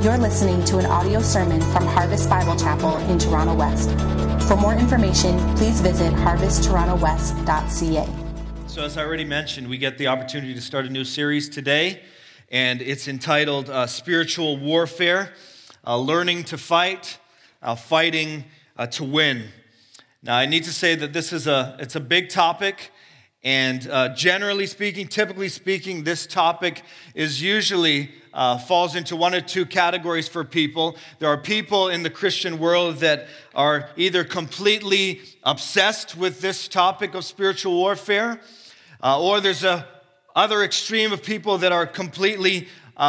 You're listening to an audio sermon from Harvest Bible Chapel in Toronto West. For more information, please visit harvesttorontowest.ca. So as I already mentioned, we get the opportunity to start a new series today, and it's entitled Spiritual Warfare, Learning to Fight, Fighting to Win. Now, I need to say that this is it's a big topic, and generally speaking, typically speaking, this topic is usually falls into one or two categories for people. There are people in the Christian world that are either completely obsessed with this topic of spiritual warfare, or there's a other extreme of people that are completely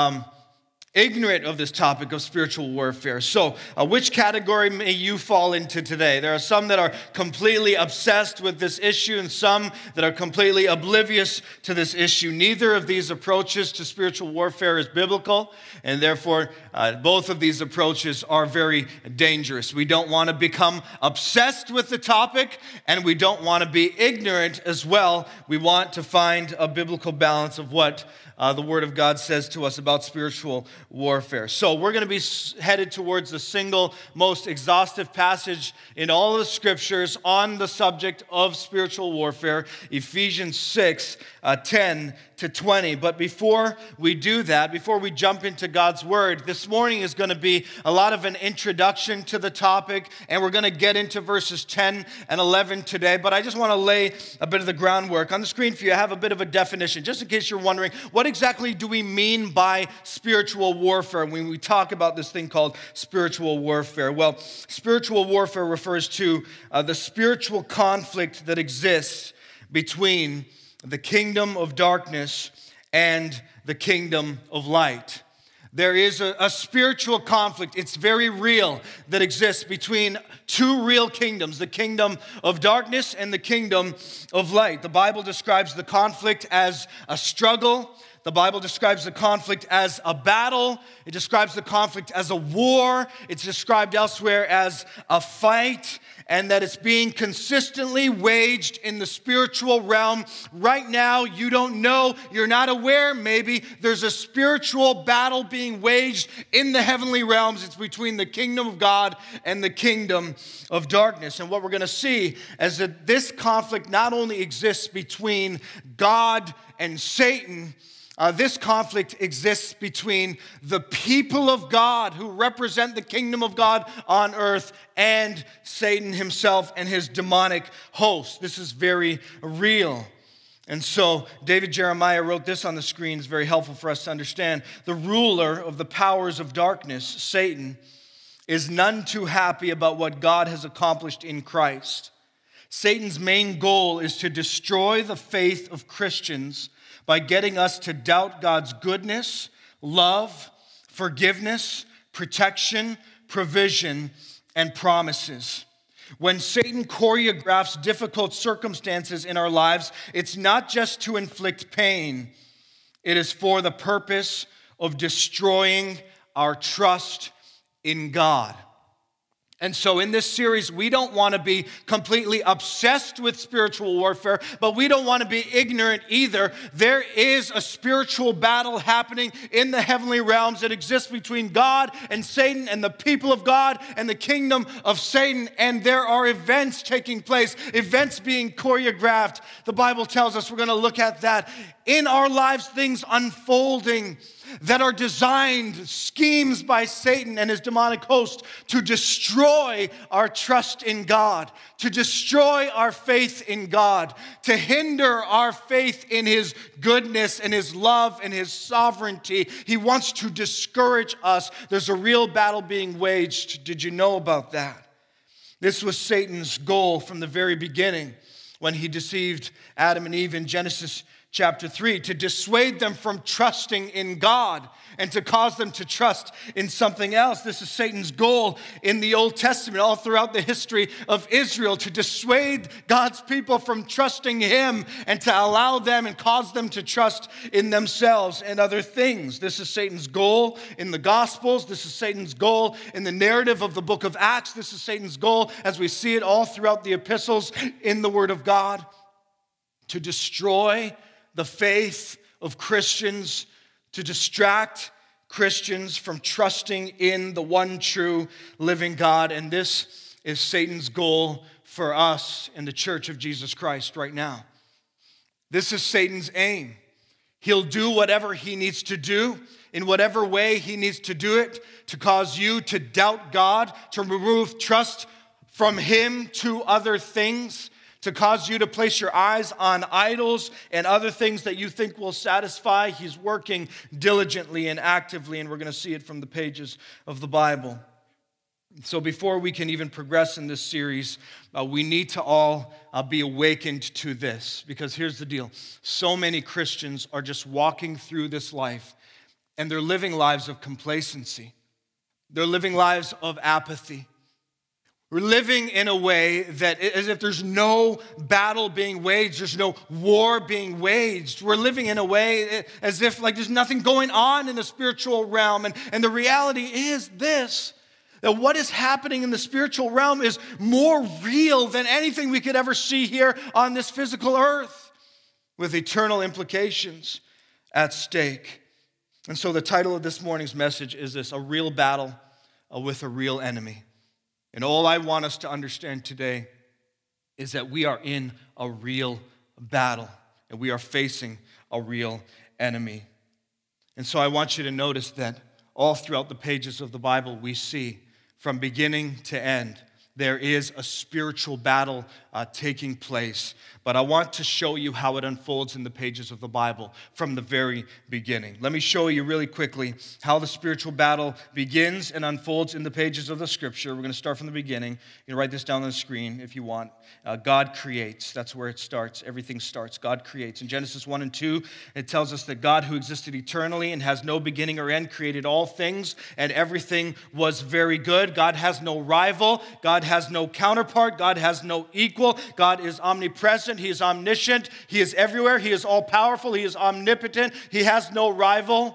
ignorant of this topic of spiritual warfare. So, which category may you fall into today? There are some that are completely obsessed with this issue and some that are completely oblivious to this issue. Neither of these approaches to spiritual warfare is biblical, and therefore, both of these approaches are very dangerous. We don't want to become obsessed with the topic, and we don't want to be ignorant as well. We want to find a biblical balance of what the Word of God says to us about spiritual warfare. So we're going to be headed towards the single most exhaustive passage in all of the Scriptures on the subject of spiritual warfare, Ephesians 6, 10 to 20. But before we do that, before we jump into God's Word, this morning is going to be a lot of an introduction to the topic, and we're going to get into verses 10 and 11 today. But I just want to lay a bit of the groundwork. On the screen for you, I have a bit of a definition, just in case you're wondering, what exactly do we mean by spiritual warfare when we talk about this thing called spiritual warfare? Well, spiritual warfare refers to the spiritual conflict that exists between the kingdom of darkness and the kingdom of light. There is a spiritual conflict, it's very real, that exists between two real kingdoms, the kingdom of darkness and the kingdom of light. The Bible describes the conflict as a struggle. The Bible describes the conflict as a battle. It describes the conflict as a war. It's described elsewhere as a fight, and that it's being consistently waged in the spiritual realm. Right now, you don't know, you're not aware, maybe there's a spiritual battle being waged in the heavenly realms. It's between the kingdom of God and the kingdom of darkness. And what we're going to see is that this conflict not only exists between God and Satan, this conflict exists between the people of God who represent the kingdom of God on earth and Satan himself and his demonic host. This is very real. And so David Jeremiah wrote this on the screen. It's very helpful for us to understand. The ruler of the powers of darkness, Satan, is none too happy about what God has accomplished in Christ. Satan's main goal is to destroy the faith of Christians by getting us to doubt God's goodness, love, forgiveness, protection, provision, and promises. When Satan choreographs difficult circumstances in our lives, it's not just to inflict pain. It is for the purpose of destroying our trust in God. And so in this series, we don't want to be completely obsessed with spiritual warfare, but we don't want to be ignorant either. There is a spiritual battle happening in the heavenly realms that exists between God and Satan and the people of God and the kingdom of Satan. And there are events taking place, events being choreographed. The Bible tells us we're going to look at that in our lives, things unfolding that are designed, schemes by Satan and his demonic host to destroy our trust in God, to destroy our faith in God, to hinder our faith in his goodness and his love and his sovereignty. He wants to discourage us. There's a real battle being waged. Did you know about that? This was Satan's goal from the very beginning when he deceived Adam and Eve in Genesis chapter 3, to dissuade them from trusting in God and to cause them to trust in something else. This is Satan's goal in the Old Testament, all throughout the history of Israel, to dissuade God's people from trusting him and to allow them and cause them to trust in themselves and other things. This is Satan's goal in the Gospels. This is Satan's goal in the narrative of the book of Acts. This is Satan's goal as we see it all throughout the epistles in the Word of God, to destroy the faith of Christians, to distract Christians from trusting in the one true living God. And this is Satan's goal for us in the Church of Jesus Christ right now. This is Satan's aim. He'll do whatever he needs to do, in whatever way he needs to do it, to cause you to doubt God, to remove trust from him to other things, to cause you to place your eyes on idols and other things that you think will satisfy. He's working diligently and actively, and we're going to see it from the pages of the Bible. So before we can even progress in this series, we need to all be awakened to this, because here's the deal. So many Christians are just walking through this life, and they're living lives of complacency. They're living lives of apathy. We're living in a way that as if there's no battle being waged, there's no war being waged. We're living in a way as if like there's nothing going on in the spiritual realm. And the reality is this, that what is happening in the spiritual realm is more real than anything we could ever see here on this physical earth, with eternal implications at stake. And so the title of this morning's message is this: a real battle with a real enemy. And all I want us to understand today is that we are in a real battle, and we are facing a real enemy. And so I want you to notice that all throughout the pages of the Bible we see, from beginning to end, there is a spiritual battle taking place. But I want to show you how it unfolds in the pages of the Bible from the very beginning. Let me show you really quickly how the spiritual battle begins and unfolds in the pages of the Scripture. We're going to start from the beginning. You can write this down on the screen if you want. God creates. That's where it starts. Everything starts. God creates. In Genesis 1 and 2, it tells us that God, who existed eternally and has no beginning or end, created all things, and everything was very good. God has no rival. God has no counterpart. God has no equal. God is omnipresent. He is omniscient. He is everywhere. He is all-powerful. He is omnipotent. He has no rival.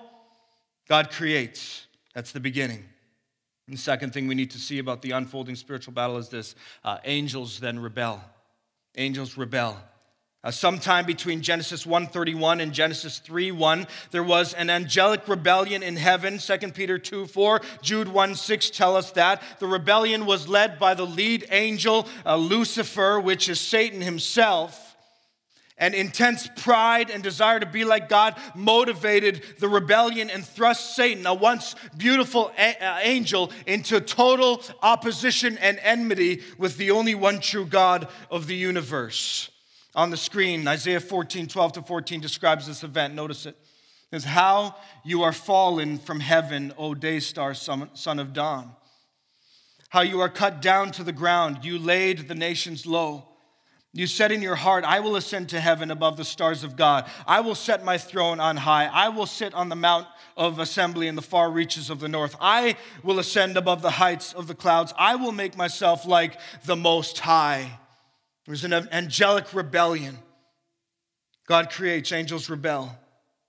God creates. That's the beginning. And the second thing we need to see about the unfolding spiritual battle is this. Angels then rebel. Angels rebel. Sometime between Genesis 1:31 and Genesis 3:1, there was an angelic rebellion in heaven. 2 Peter 2:4, Jude 1:6 tell us that. The rebellion was led by the lead angel, Lucifer, which is Satan himself. And intense pride and desire to be like God motivated the rebellion and thrust Satan, a once beautiful angel, into total opposition and enmity with the only one true God of the universe. On the screen, Isaiah 14:12-14 describes this event. Notice it. It says, "How you are fallen from heaven, O day star, son of dawn. How you are cut down to the ground. You laid the nations low. You said in your heart, I will ascend to heaven above the stars of God. I will set my throne on high. I will sit on the mount of assembly in the far reaches of the north. I will ascend above the heights of the clouds. I will make myself like the Most High." There's an angelic rebellion. God creates, angels rebel.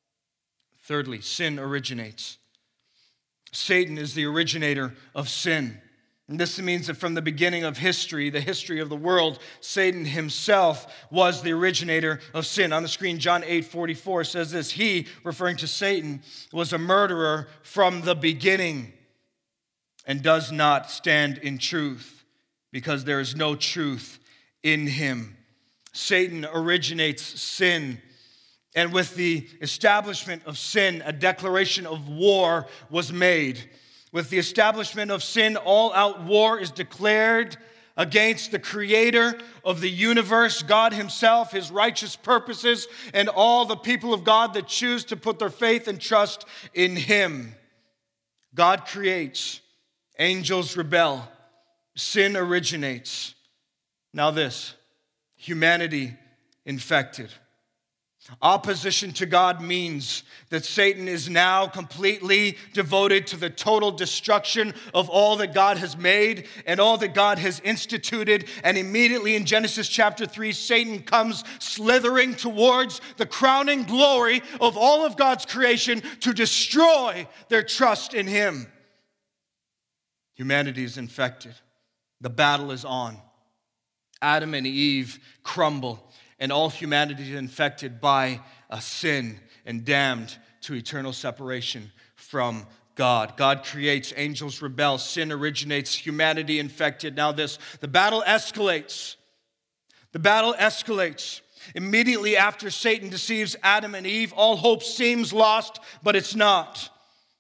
Thirdly, sin originates. Satan is the originator of sin. And this means that from the beginning of history, the history of the world, Satan himself was the originator of sin. On the screen, John 8:44 says this: "He," referring to Satan, "was a murderer from the beginning and does not stand in truth, because there is no truth in him." Satan originates sin. And with the establishment of sin, a declaration of war was made. With the establishment of sin, all-out war is declared against the creator of the universe, God himself, his righteous purposes, and all the people of God that choose to put their faith and trust in him. God creates. Angels rebel. Sin originates. Now this, humanity infected. Opposition to God means that Satan is now completely devoted to the total destruction of all that God has made and all that God has instituted. And immediately in Genesis chapter 3, Satan comes slithering towards the crowning glory of all of God's creation to destroy their trust in him. Humanity is infected. The battle is on. Adam and Eve crumble, and all humanity is infected by a sin and damned to eternal separation from God. God creates, angels rebel, sin originates, humanity infected. Now this, the battle escalates. The battle escalates. Immediately after Satan deceives Adam and Eve, all hope seems lost, but it's not.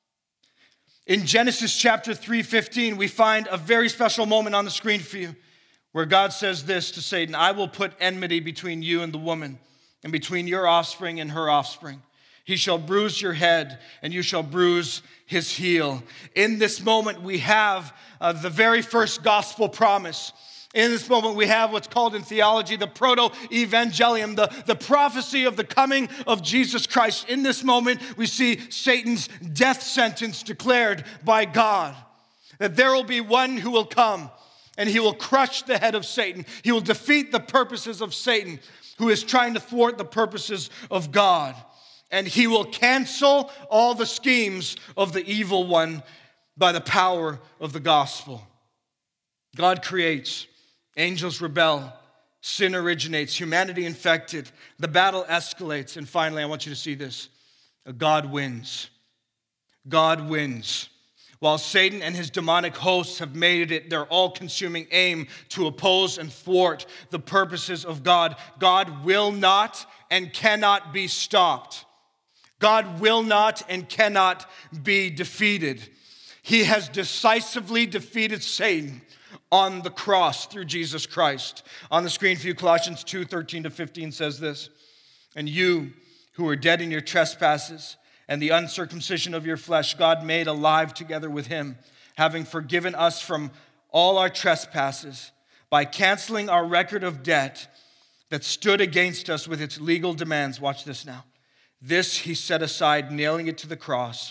In Genesis chapter 3:15, we find a very special moment on the screen for you where God says this to Satan: I will put enmity between you and the woman, and between your offspring and her offspring. He shall bruise your head, and you shall bruise his heel. In this moment, we have the very first gospel promise. In this moment, we have what's called in theology the proto-evangelium, the prophecy of the coming of Jesus Christ. In this moment, we see Satan's death sentence declared by God, that there will be one who will come, and he will crush the head of Satan. He will defeat the purposes of Satan, who is trying to thwart the purposes of God. And he will cancel all the schemes of the evil one by the power of the gospel. God creates, angels rebel, sin originates, humanity infected, the battle escalates, and finally, I want you to see this: God wins. God wins. While Satan and his demonic hosts have made it their all-consuming aim to oppose and thwart the purposes of God, God will not and cannot be stopped. God will not and cannot be defeated. He has decisively defeated Satan on the cross through Jesus Christ. On the screen for you, Colossians 2:13-15 says this: And you who are dead in your trespasses and the uncircumcision of your flesh, God made alive together with him, having forgiven us from all our trespasses by canceling our record of debt that stood against us with its legal demands. Watch this now. This he set aside, nailing it to the cross.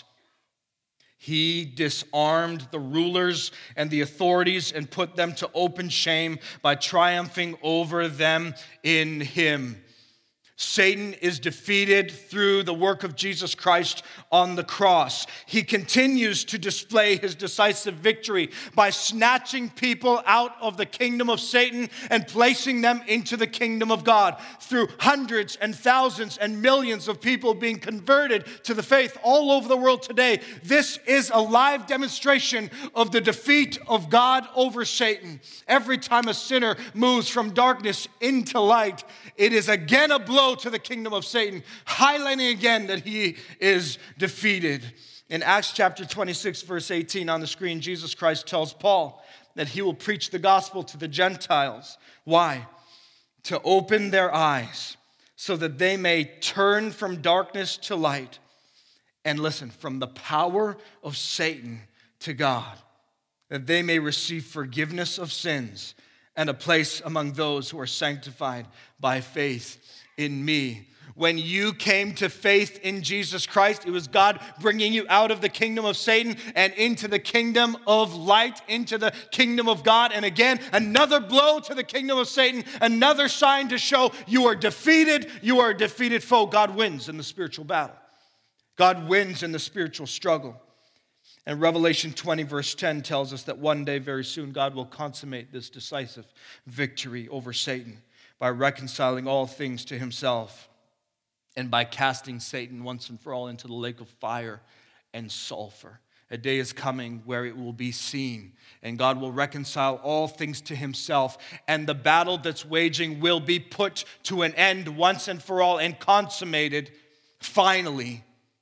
He disarmed the rulers and the authorities and put them to open shame by triumphing over them in him. Satan is defeated through the work of Jesus Christ on the cross. He continues to display his decisive victory by snatching people out of the kingdom of Satan and placing them into the kingdom of God through hundreds and thousands and millions of people being converted to the faith all over the world today. This is a live demonstration of the defeat of God over Satan. Every time a sinner moves from darkness into light, it is again a blow to the kingdom of Satan, highlighting again that he is defeated. In Acts chapter 26, verse 18 on the screen, Jesus Christ tells Paul that he will preach the gospel to the Gentiles. Why? To open their eyes so that they may turn from darkness to light and listen, from the power of Satan to God, that they may receive forgiveness of sins and a place among those who are sanctified by faith in me. When you came to faith in Jesus Christ, it was God bringing you out of the kingdom of Satan and into the kingdom of light, into the kingdom of God. And again, another blow to the kingdom of Satan, another sign to show you are defeated, you are a defeated foe. God wins in the spiritual battle. God wins in the spiritual struggle. And Revelation 20, verse 10 tells us that one day, very soon, God will consummate this decisive victory over Satan by reconciling all things to himself and by casting Satan once and for all into the lake of fire and sulfur. A day is coming where it will be seen, and God will reconcile all things to himself, and the battle that's waging will be put to an end once and for all and consummated finally.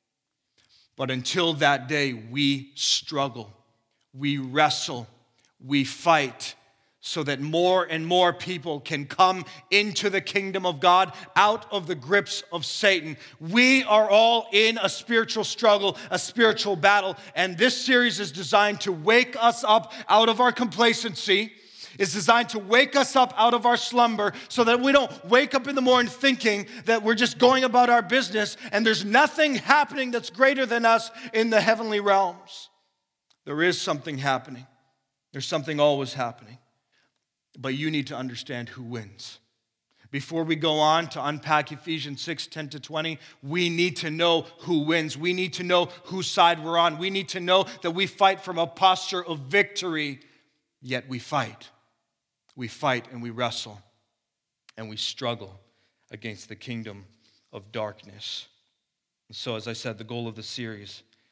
But until that day, we struggle, we wrestle, we fight, so that more and more people can come into the kingdom of God, out of the grips of Satan. We are all in a spiritual struggle, a spiritual battle, and this series is designed to wake us up out of our complacency. It's designed to wake us up out of our slumber so that we don't wake up in the morning thinking that we're just going about our business and there's nothing happening that's greater than us in the heavenly realms. There is something happening. There's something always happening. But you need to understand who wins. Before we go on to unpack Ephesians 6, 10-20, we need to know who wins. We need to know whose side we're on. We need to know that we fight from a posture of victory, yet we fight. We fight and we wrestle and we struggle against the kingdom of darkness. And so, as I said, the goal of the series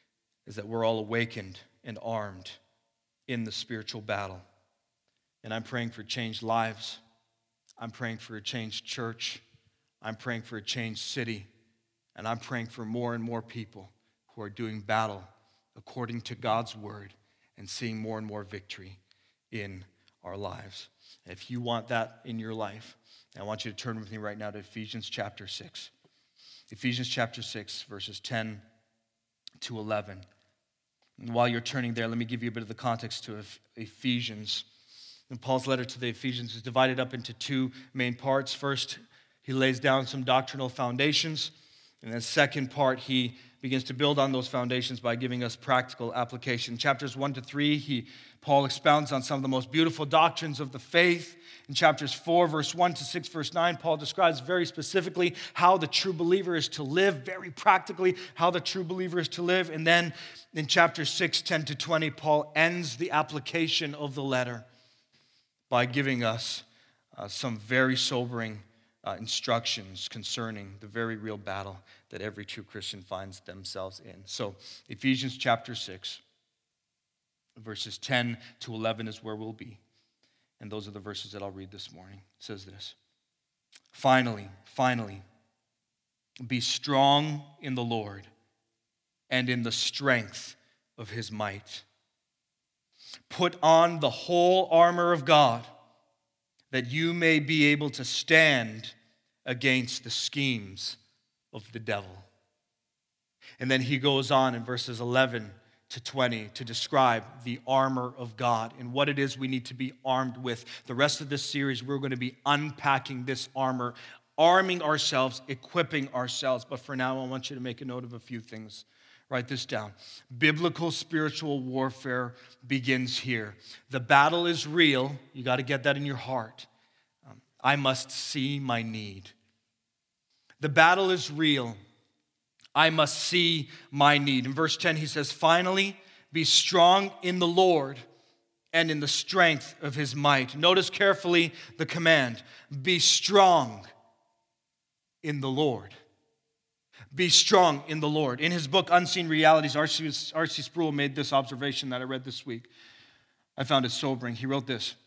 is that we're all awakened and armed in the spiritual battle. And I'm praying for changed lives. I'm praying for a changed church. I'm praying for a changed city. And I'm praying for more and more people who are doing battle according to God's word and seeing more and more victory in our lives. And if you want that in your life, I want you to turn with me right now to Ephesians chapter 6. Ephesians chapter 6, verses 10 to 11. And while you're turning there, let me give you a bit of the context to Ephesians. And Paul's letter to the Ephesians is divided up into two main parts. First, he lays down some doctrinal foundations. And then second part, he begins to build on those foundations by giving us practical application. Chapters 1 to 3, Paul expounds on some of the most beautiful doctrines of the faith. In chapters 4, verse 1 to 6, verse 9, Paul describes very specifically how the true believer is to live, very practically how the true believer is to live. And then in chapters 6, 10 to 20, Paul ends the application of the letter by giving us some very sobering instructions concerning the very real battle that every true Christian finds themselves in. So Ephesians chapter 6, verses 10 to 11 is where we'll be. And those are the verses that I'll read this morning. It says this: Finally, be strong in the Lord and in the strength of his might. Put on the whole armor of God, that you may be able to stand against the schemes of the devil. And then he goes on in verses 11 to 20 to describe the armor of God and what it is we need to be armed with. The rest of this series, we're going to be unpacking this armor, arming ourselves, equipping ourselves. But for now, I want you to make a note of a few things. Write this down. Biblical spiritual warfare begins here. The battle is real. You got to get that in your heart. I must see my need. The battle is real. I must see my need. In verse 10, he says, Finally, be strong in the Lord and in the strength of his might. Notice carefully the command. Be strong in the Lord. Be strong in the Lord. In his book, Unseen Realities, R.C. Sproul made this observation that I read this week. I found it sobering. He wrote this: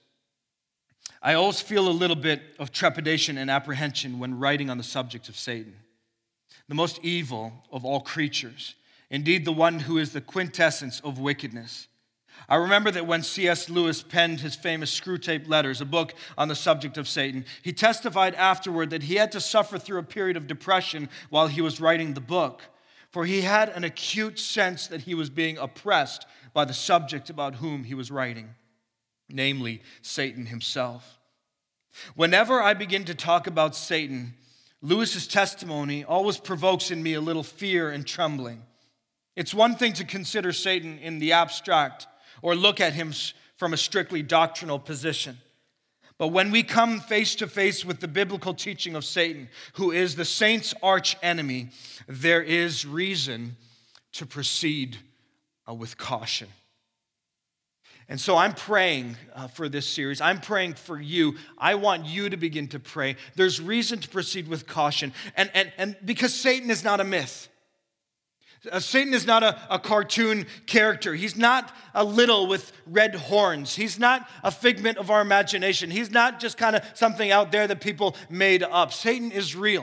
I always feel a little bit of trepidation and apprehension when writing on the subject of Satan, the most evil of all creatures, indeed the one who is the quintessence of wickedness. I remember that when C.S. Lewis penned his famous Screwtape Letters, a book on the subject of Satan, he testified afterward that he had to suffer through a period of depression while he was writing the book, for he had an acute sense that he was being oppressed by the subject about whom he was writing, namely Satan himself. Whenever I begin to talk about Satan, Lewis's testimony always provokes in me a little fear and trembling. It's one thing to consider Satan in the abstract or look at him from a strictly doctrinal position. But when we come face to face with the biblical teaching of Satan, who is the saint's arch enemy, there is reason to proceed with caution. And so I'm praying for this series. I'm praying for you. I want you to begin to pray. There's reason to proceed with caution. And because Satan is not a myth. Satan is not a cartoon character. He's not a little with red horns. He's not a figment of our imagination. He's not just kind of something out there that people made up. Satan is real.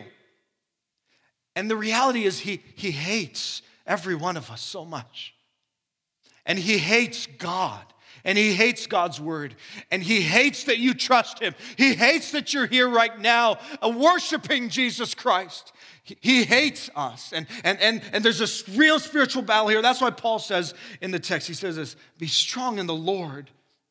And the reality is he hates every one of us so much. And he hates God. And he hates God's word. And he hates that you trust him. He hates that you're here right now worshiping Jesus Christ. He hates us. And there's this real spiritual battle here. That's why Paul says in the text, he says this: be strong in the Lord,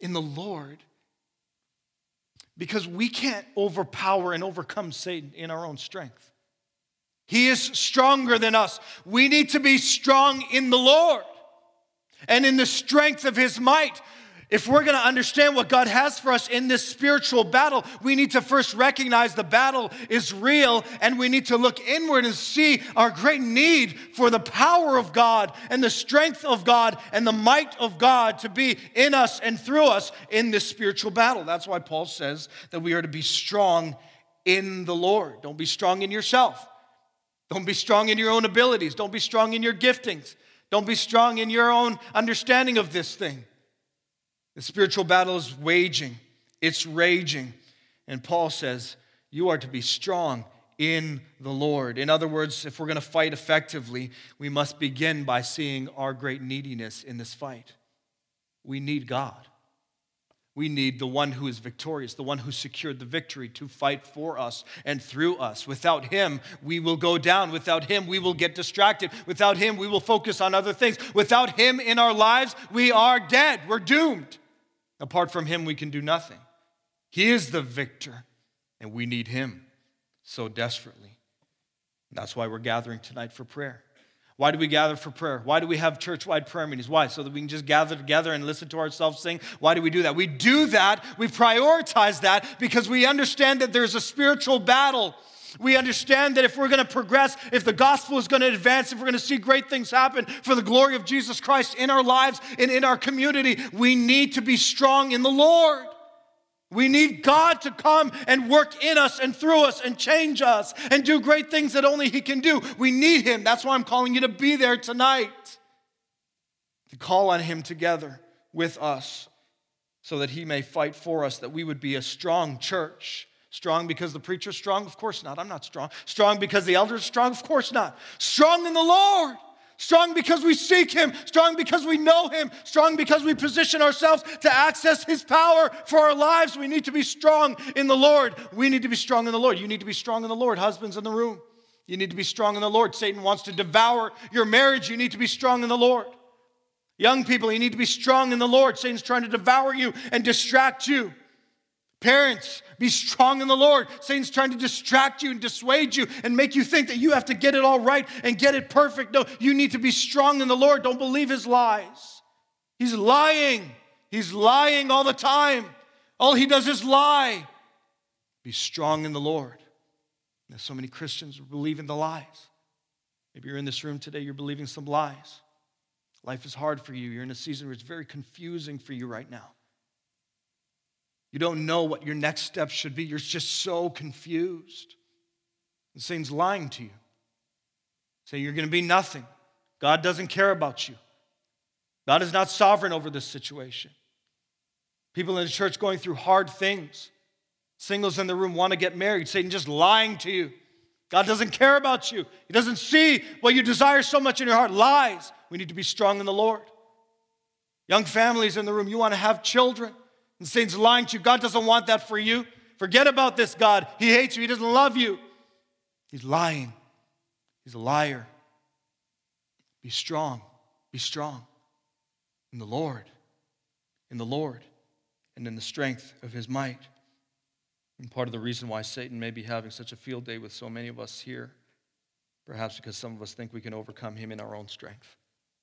Because we can't overpower and overcome Satan in our own strength. He is stronger than us. We need to be strong in the Lord and in the strength of his might. If we're going to understand what God has for us in this spiritual battle, we need to first recognize the battle is real, and we need to look inward and see our great need for the power of God and the strength of God and the might of God to be in us and through us in this spiritual battle. That's why Paul says that we are to be strong in the Lord. Don't be strong in yourself. Don't be strong in your own abilities. Don't be strong in your giftings. Don't be strong in your own understanding of this thing. The spiritual battle is waging. It's raging. And Paul says, you are to be strong in the Lord. In other words, if we're going to fight effectively, we must begin by seeing our great neediness in this fight. We need God. We need the one who is victorious, the one who secured the victory to fight for us and through us. Without him, we will go down. Without him, we will get distracted. Without him, we will focus on other things. Without him in our lives, we are dead. We're doomed. Apart from him, we can do nothing. He is the victor, and we need him so desperately. That's why we're gathering tonight for prayer. Why do we gather for prayer? Why do we have church-wide prayer meetings? Why? So that we can just gather together and listen to ourselves sing? Why do we do that? We do that, we prioritize that because we understand that there's a spiritual battle. We understand that if we're going to progress, if the gospel is going to advance, if we're going to see great things happen for the glory of Jesus Christ in our lives and in our community, we need to be strong in the Lord. We need God to come and work in us and through us and change us and do great things that only he can do. We need him. That's why I'm calling you to be there tonight. To call on him together with us so that he may fight for us, that we would be a strong church. Strong because the preacher's strong? Of course not. I'm not strong. Strong because the elder's strong? Of course not. Strong in the Lord. Strong because we seek him. Strong because we know him. Strong because we position ourselves to access his power for our lives. We need to be strong in the Lord. We need to be strong in the Lord. You need to be strong in the Lord. Husbands in the room, you need to be strong in the Lord. Satan wants to devour your marriage. You need to be strong in the Lord. Young people, you need to be strong in the Lord. Satan's trying to devour you and distract you. Parents, be strong in the Lord. Satan's trying to distract you and dissuade you and make you think that you have to get it all right and get it perfect. No, you need to be strong in the Lord. Don't believe his lies. He's lying. He's lying all the time. All he does is lie. Be strong in the Lord. There's so many Christians who believe in the lies. Maybe you're in this room today, you're believing some lies. Life is hard for you. You're in a season where it's very confusing for you right now. You don't know what your next step should be. You're just so confused. And Satan's lying to you. Saying you're going to be nothing. God doesn't care about you. God is not sovereign over this situation. People in the church going through hard things. Singles in the room want to get married. Satan just lying to you. God doesn't care about you. He doesn't see what you desire so much in your heart. Lies. We need to be strong in the Lord. Young families in the room, you want to have children. And Satan's lying to you. God doesn't want that for you. Forget about this God. He hates you. He doesn't love you. He's lying. He's a liar. Be strong. Be strong in the Lord. In the Lord. And in the strength of his might. And part of the reason why Satan may be having such a field day with so many of us here, perhaps because some of us think we can overcome him in our own strength.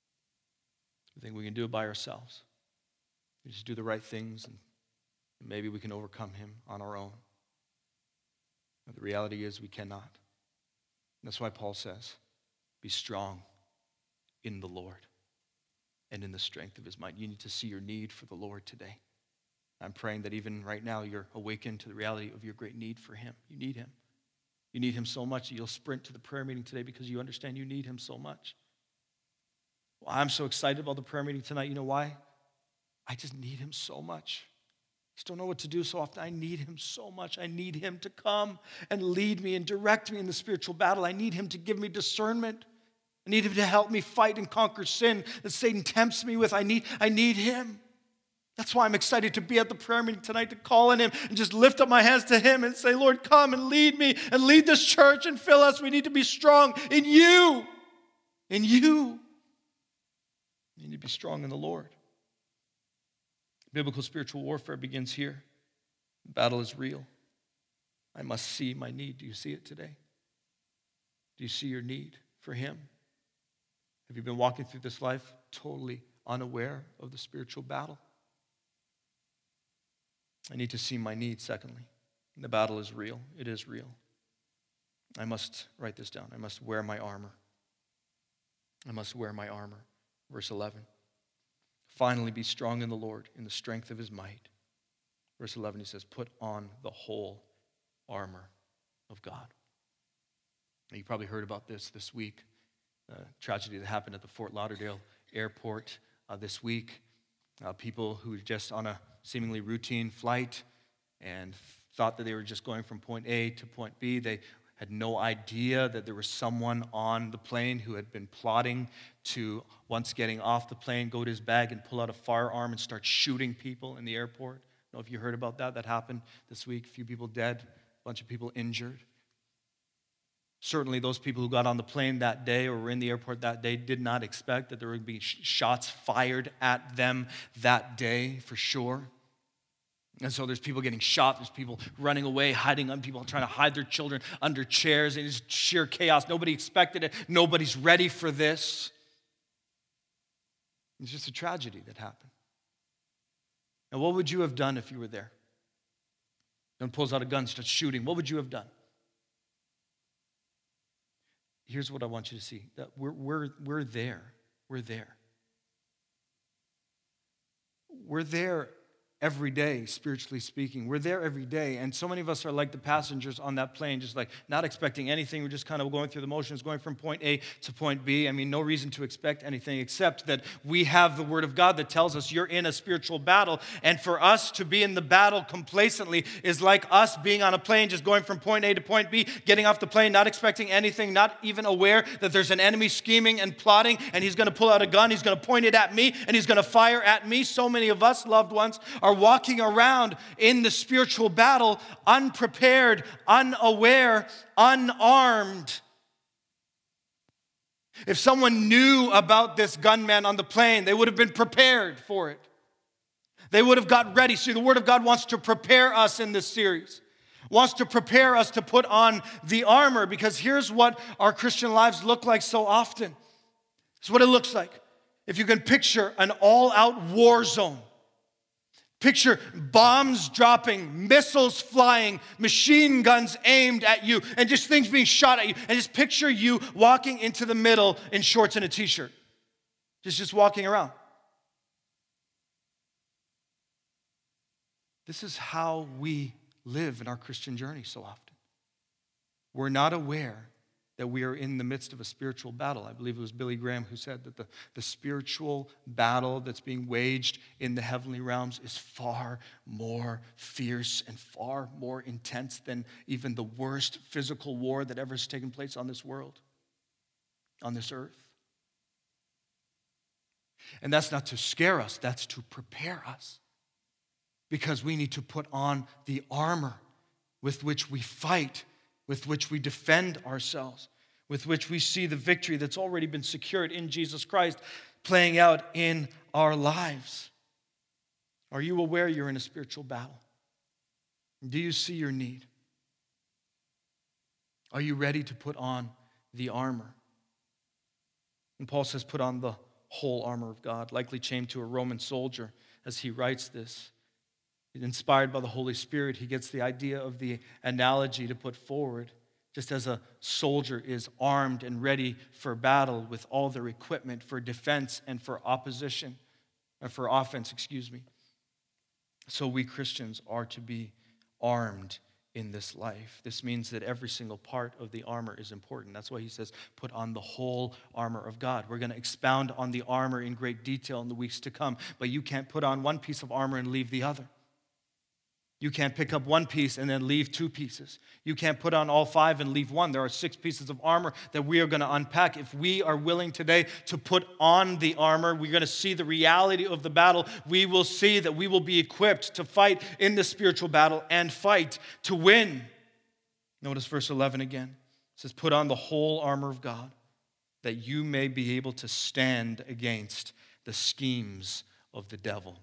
We think we can do it by ourselves. We just do the right things, and maybe we can overcome him on our own. But the reality is we cannot. And that's why Paul says, be strong in the Lord and in the strength of his might. You need to see your need for the Lord today. I'm praying that even right now you're awakened to the reality of your great need for him. You need him. You need him so much that you'll sprint to the prayer meeting today because you understand you need him so much. Well, I'm so excited about the prayer meeting tonight. You know why? I just need him so much. I just don't know what to do so often. I need him so much. I need him to come and lead me and direct me in the spiritual battle. I need him to give me discernment. I need him to help me fight and conquer sin that Satan tempts me with. I need him. That's why I'm excited to be at the prayer meeting tonight, to call on him and just lift up my hands to him and say, Lord, come and lead me and lead this church and fill us. We need to be strong in you. In you. You need to be strong in the Lord. Biblical spiritual warfare begins here. The battle is real. I must see my need. Do you see it today? Do you see your need for him? Have you been walking through this life totally unaware of the spiritual battle? I need to see my need, secondly. The battle is real. It is real. I must write this down. I must wear my armor. I must wear my armor. Verse 11. Finally, be strong in the Lord, in the strength of his might. Verse 11, he says, put on the whole armor of God. Now, you probably heard about this week. tragedy that happened at the Fort Lauderdale airport this week. People who were just on a seemingly routine flight and thought that they were just going from point A to point B. They had no idea that there was someone on the plane who had been plotting to, once getting off the plane, go to his bag and pull out a firearm and start shooting people in the airport. I don't know if you heard about that. That happened this week. A few people dead, a bunch of people injured. Certainly those people who got on the plane that day or were in the airport that day did not expect that there would be shots fired at them that day, for sure. And so there's people getting shot, there's people running away, hiding, people trying to hide their children under chairs, and it's sheer chaos. Nobody expected it. Nobody's ready for this. It's just a tragedy that happened. Now, what would you have done if you were there? Someone pulls out a gun, starts shooting. What would you have done? Here's what I want you to see. That we're there. We're there. We're there every day, spiritually speaking. We're there every day, and so many of us are like the passengers on that plane, just like not expecting anything. We're just kind of going through the motions, going from point A to point B. I mean, no reason to expect anything except that we have the Word of God that tells us you're in a spiritual battle, and for us to be in the battle complacently is like us being on a plane, just going from point A to point B, getting off the plane, not expecting anything, not even aware that there's an enemy scheming and plotting, and he's going to pull out a gun, he's going to point it at me, and he's going to fire at me. So many of us, loved ones, are walking around in the spiritual battle unprepared, unaware, unarmed. If someone knew about this gunman on the plane, they would have been prepared for it. They would have got ready. See, the Word of God wants to prepare us in this series. Wants to prepare us to put on the armor, because here's what our Christian lives look like so often. This is what it looks like. If you can picture an all-out war zone, picture bombs dropping, missiles flying, machine guns aimed at you, and just things being shot at you. And just picture you walking into the middle in shorts and a t-shirt. Just walking around. This is how we live in our Christian journey so often. We're not aware that we are in the midst of a spiritual battle. I believe it was Billy Graham who said that the spiritual battle that's being waged in the heavenly realms is far more fierce and far more intense than even the worst physical war that ever has taken place on this world, on this earth. And that's not to scare us, that's to prepare us. Because we need to put on the armor with which we fight, with which we defend ourselves, with which we see the victory that's already been secured in Jesus Christ playing out in our lives. Are you aware you're in a spiritual battle? Do you see your need? Are you ready to put on the armor? And Paul says, put on the whole armor of God, likely chained to a Roman soldier as he writes this. Inspired by the Holy Spirit, he gets the idea of the analogy to put forward. Just as a soldier is armed and ready for battle with all their equipment for defense and for opposition, or for offense, so we Christians are to be armed in this life. This means that every single part of the armor is important. That's why he says, put on the whole armor of God. We're going to expound on the armor in great detail in the weeks to come, but you can't put on one piece of armor and leave the other. You can't pick up one piece and then leave two pieces. You can't put on all five and leave one. There are 6 pieces of armor that we are going to unpack. If we are willing today to put on the armor, we're going to see the reality of the battle. We will see that we will be equipped to fight in the spiritual battle and fight to win. Notice verse 11 again. It says, put on the whole armor of God, that you may be able to stand against the schemes of the devil.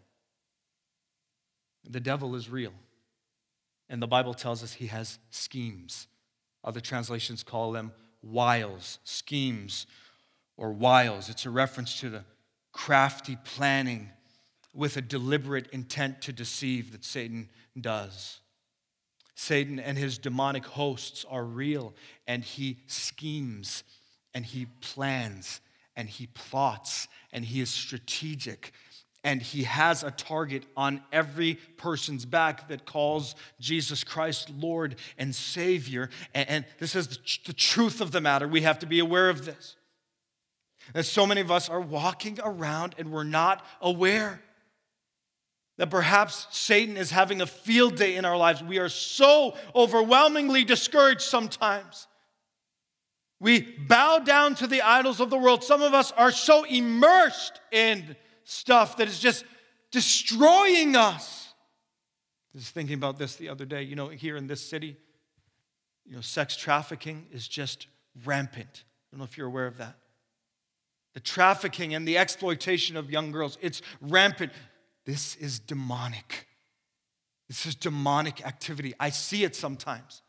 The devil is real. And the Bible tells us he has schemes. Other translations call them wiles, schemes, or wiles. It's a reference to the crafty planning with a deliberate intent to deceive that Satan does. Satan and his demonic hosts are real, and he schemes, and he plans, and he plots, and he is strategic. And he has a target on every person's back that calls Jesus Christ Lord and Savior. And this is the truth of the matter. We have to be aware of this. And so many of us are walking around and we're not aware that perhaps Satan is having a field day in our lives. We are so overwhelmingly discouraged sometimes. We bow down to the idols of the world. Some of us are so immersed in stuff that is just destroying us. I was thinking about this the other day. Here in this city, sex trafficking is just rampant. I don't know if you're aware of that. The trafficking and the exploitation of young girls, it's rampant. This is demonic. This is demonic activity. I see it sometimes.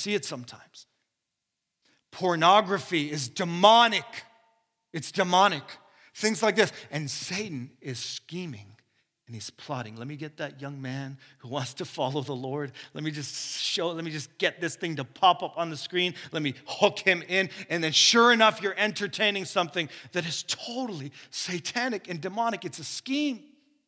Pornography is demonic. It's demonic. Things like this. And Satan is scheming and he's plotting. Let me get that young man who wants to follow the Lord. Let me just get this thing to pop up on the screen. Let me hook him in. And then sure enough, you're entertaining something that is totally satanic and demonic. It's a scheme.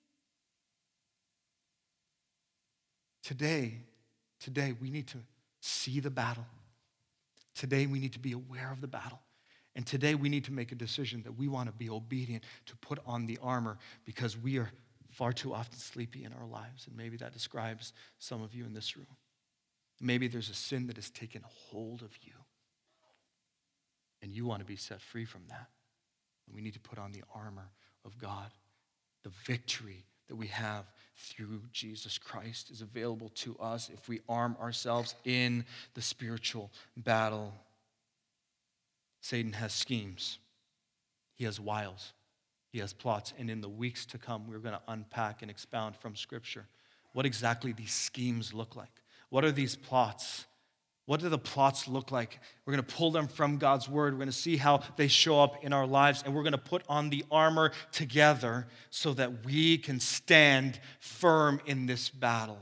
Today, we need to see the battle. Today, we need to be aware of the battle. And today, we need to make a decision that we want to be obedient to put on the armor because we are far too often sleepy in our lives. And maybe that describes some of you in this room. Maybe there's a sin that has taken hold of you. And you want to be set free from that. And we need to put on the armor of God. The victory that we have through Jesus Christ is available to us if we arm ourselves in the spiritual battle. Satan has schemes. He has wiles. He has plots. And in the weeks to come, we're going to unpack and expound from Scripture what exactly these schemes look like. What are these plots? What do the plots look like? We're going to pull them from God's word. We're going to see how they show up in our lives. And we're going to put on the armor together so that we can stand firm in this battle.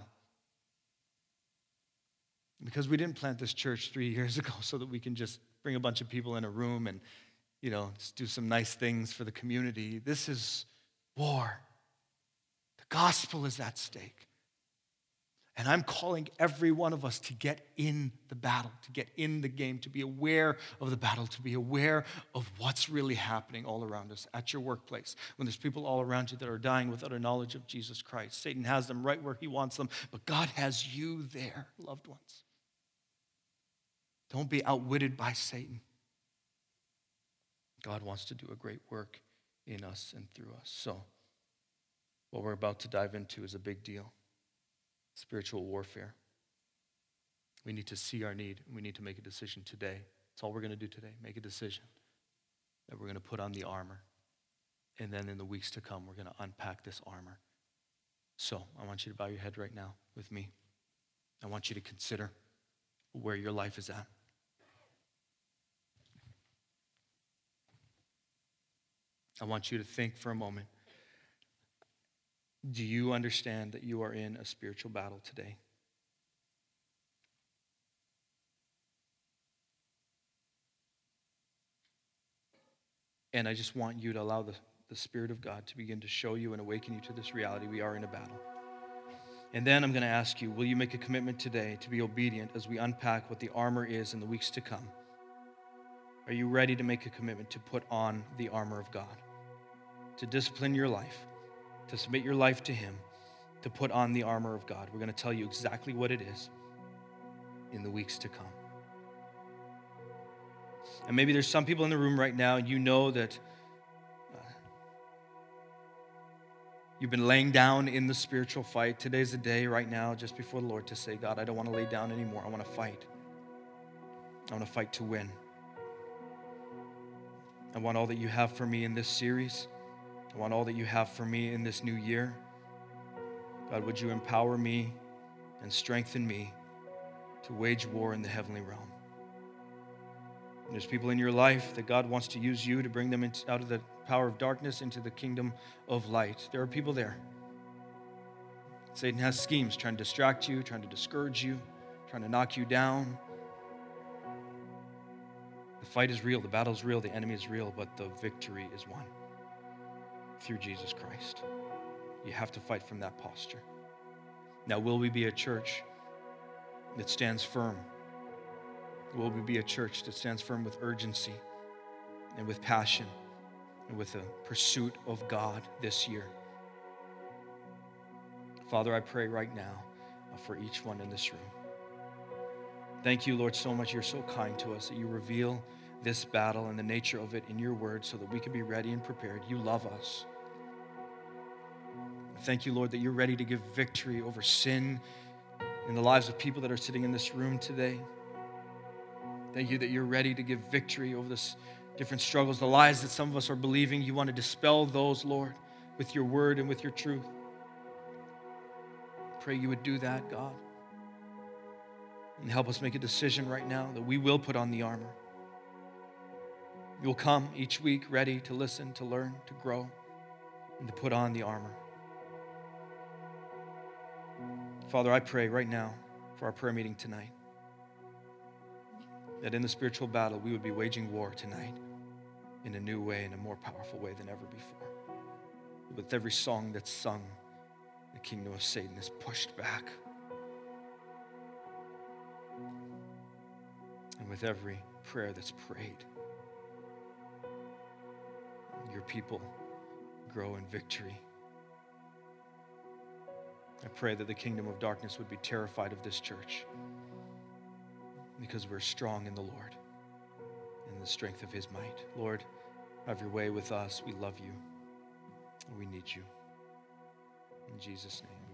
Because we didn't plant this church 3 years ago so that we can just bring a bunch of people in a room and, just do some nice things for the community. This is war. The gospel is at stake. And I'm calling every one of us to get in the battle, to get in the game, to be aware of the battle, to be aware of what's really happening all around us at your workplace. When there's people all around you that are dying without a knowledge of Jesus Christ. Satan has them right where he wants them, but God has you there, loved ones. Don't be outwitted by Satan. God wants to do a great work in us and through us. So, what we're about to dive into is a big deal. Spiritual warfare. We need to see our need, and we need to make a decision today. That's all we're going to do today. Make a decision that we're going to put on the armor. And then in the weeks to come, we're going to unpack this armor. So, I want you to bow your head right now with me. I want you to consider where your life is at. I want you to think for a moment. Do you understand that you are in a spiritual battle today? And I just want you to allow the Spirit of God to begin to show you and awaken you to this reality. We are in a battle. And then I'm going to ask you, will you make a commitment today to be obedient as we unpack what the armor is in the weeks to come? Are you ready to make a commitment to put on the armor of God? To discipline your life, to submit your life to Him, to put on the armor of God. We're going to tell you exactly what it is in the weeks to come. And maybe there's some people in the room right now, and you know that you've been laying down in the spiritual fight. Today's the day right now, just before the Lord, to say, God, I don't want to lay down anymore. I want to fight. I want to fight to win. I want all that you have for me in this series. I want all that you have for me in this new year. God, would you empower me and strengthen me to wage war in the heavenly realm? And there's people in your life that God wants to use you to bring them out of the power of darkness into the kingdom of light. There are people there. Satan has schemes trying to distract you, trying to discourage you, trying to knock you down. The fight is real, the battle is real, the enemy is real, but the victory is won through Jesus Christ. You have to fight from that posture. Now, will we be a church that stands firm? Will we be a church that stands firm with urgency and with passion and with a pursuit of God this year. Father, I pray right now for each one in this room. Thank you, Lord, so much. You're so kind to us that you reveal this battle and the nature of it in your word so that we can be ready and prepared. You love us. Thank you, Lord, that you're ready to give victory over sin in the lives of people that are sitting in this room today. Thank you that you're ready to give victory over this different struggles, the lies that some of us are believing. You want to dispel those, Lord, with your word and with your truth. Pray you would do that, God. And help us make a decision right now that we will put on the armor. You'll come each week ready to listen, to learn, to grow, and to put on the armor. Father, I pray right now for our prayer meeting tonight that in the spiritual battle we would be waging war tonight in a new way, in a more powerful way than ever before. With every song that's sung, the kingdom of Satan is pushed back. And with every prayer that's prayed, your people grow in victory. I pray that the kingdom of darkness would be terrified of this church because we're strong in the Lord, in the strength of his might. Lord, have your way with us. We love you. We need you. In Jesus' name.